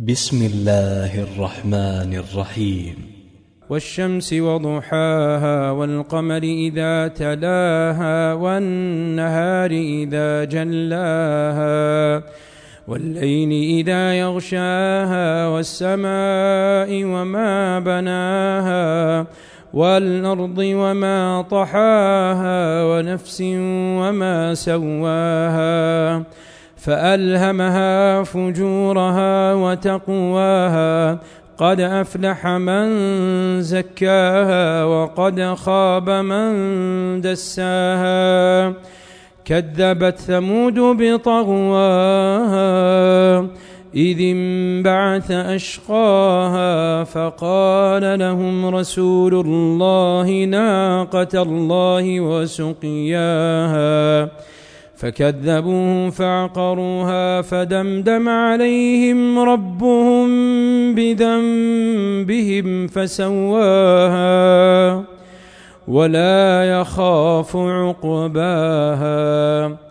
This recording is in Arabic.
بسم الله الرحمن الرحيم. والشمس وضحاها والقمر إذا تلاها والنهار إذا جلاها والليل إذا يغشاها والسماء وما بناها والأرض وما طحاها ونفس وما سواها فألهمها فجورها وتقواها قد أفلح من زكاها وقد خاب من دساها كذبت ثمود بطغواها إذ انبعث أشقاها فقال لهم رسول الله ناقة الله وسقياها فكذبوه فعقروها فدمدم عليهم ربهم بذنبهم فسواها ولا يخاف عقباها